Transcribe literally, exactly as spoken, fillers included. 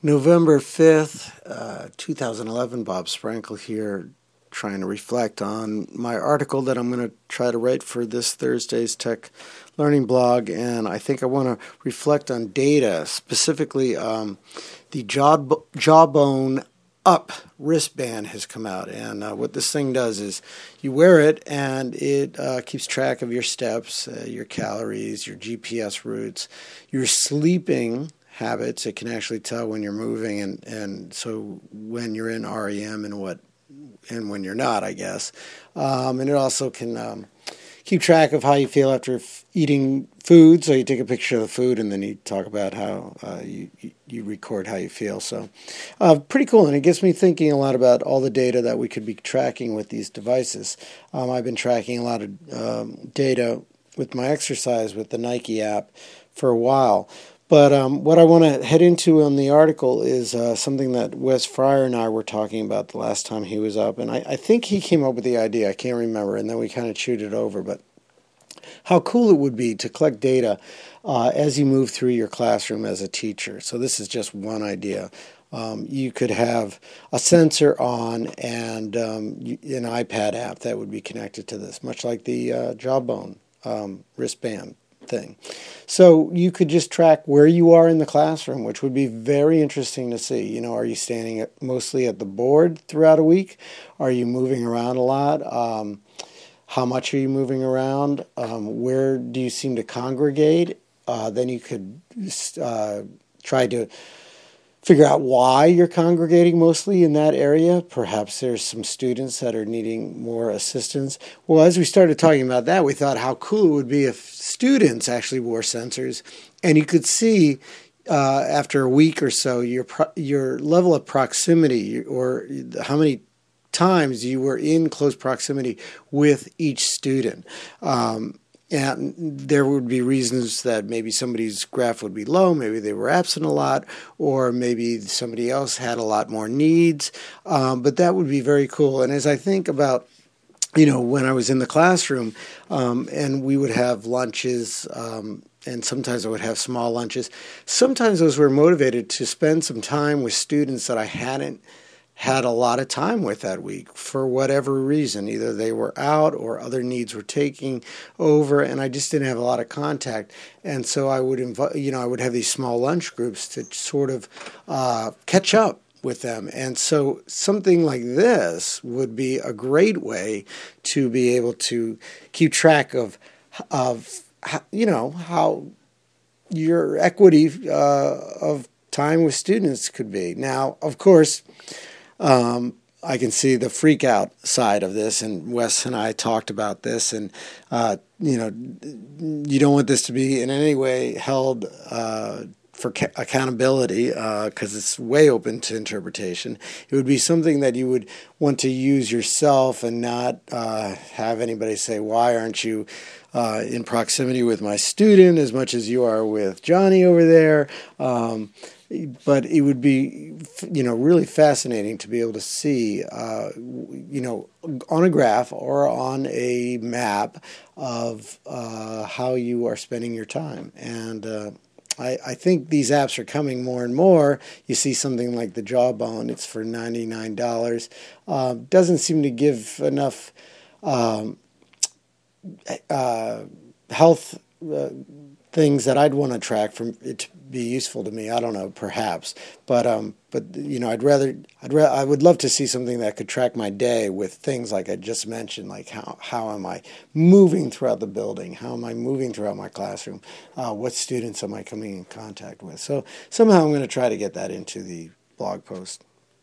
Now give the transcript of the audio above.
November fifth, uh, two thousand eleven, Bob Sprankle here, trying to reflect on my article that I'm going to try to write for this Thursday's Tech Learning blog, and I think I want to reflect on data, specifically um, the jaw, Jawbone Up wristband has come out, and uh, what this thing does is you wear it, and it uh, keeps track of your steps, uh, your calories, your G P S routes, your sleeping habits. It can actually tell when you're moving, and, and so when you're in R E M and what and when you're not, I guess. Um, and it also can um, keep track of how you feel after f- eating food. So you take a picture of the food, and then you talk about how uh, you you record how you feel. So uh, pretty cool, and it gets me thinking a lot about all the data that we could be tracking with these devices. Um, I've been tracking a lot of um, data with my exercise with the Nike app for a while. But um, what I want to head into on the article is uh, something that Wes Fryer and I were talking about the last time he was up. And I, I think he came up with the idea. I can't remember. And then we kind of chewed it over. But how cool it would be to collect data uh, as you move through your classroom as a teacher. So this is just one idea. Um, you could have a sensor on and um, an iPad app that would be connected to this, much like the uh, Jawbone um, wristband thing. So you could just track where you are in the classroom, which would be very interesting to see. You know, are you standing at, mostly at the board throughout a week? Are you moving around a lot? Um, how much are you moving around? Um, where do you seem to congregate? Uh, then you could uh, try to figure out why you're congregating mostly in that area. Perhaps there's some students that are needing more assistance. Well, as we started talking about that, we thought how cool it would be if students actually wore sensors, and you could see uh, after a week or so your pro- your level of proximity, or how many times you were in close proximity with each student. Um, And there would be reasons that maybe somebody's graph would be low, maybe they were absent a lot, or maybe somebody else had a lot more needs. Um, but that would be very cool. And as I think about, you know, when I was in the classroom um, and we would have lunches, um, and sometimes I would have small lunches, sometimes those were motivated to spend some time with students that I hadn't had a lot of time with that week for whatever reason. Either they were out or other needs were taking over, and I just didn't have a lot of contact. And so I would invite, you know, I would have these small lunch groups to sort of uh, catch up with them. And so something like this would be a great way to be able to keep track of, of you know, how your equity uh, of time with students could be. Now, of course, Um, I can see the freak out side of this, and Wes and I talked about this, and uh, you know, you don't want this to be in any way held uh, for ca- accountability because uh, it's way open to interpretation. It would be something that you would want to use yourself and not uh, have anybody say, "Why aren't you uh, in proximity with my student as much as you are with Johnny over there?" Um, But it would be, you know, really fascinating to be able to see, uh, you know, on a graph or on a map of uh, how you are spending your time. And uh, I, I think these apps are coming more and more. You see something like the Jawbone; it's for ninety-nine dollars. Uh, doesn't seem to give enough um, uh, health Uh, things that I'd want to track from it to be useful to me. I don't know, perhaps, but um, but you know, I'd rather, I'd ra- I would love to see something that could track my day with things like I just mentioned, like how how am I moving throughout the building? How am I moving throughout my classroom? Uh, what students am I coming in contact with? So somehow I'm going to try to get that into the blog post.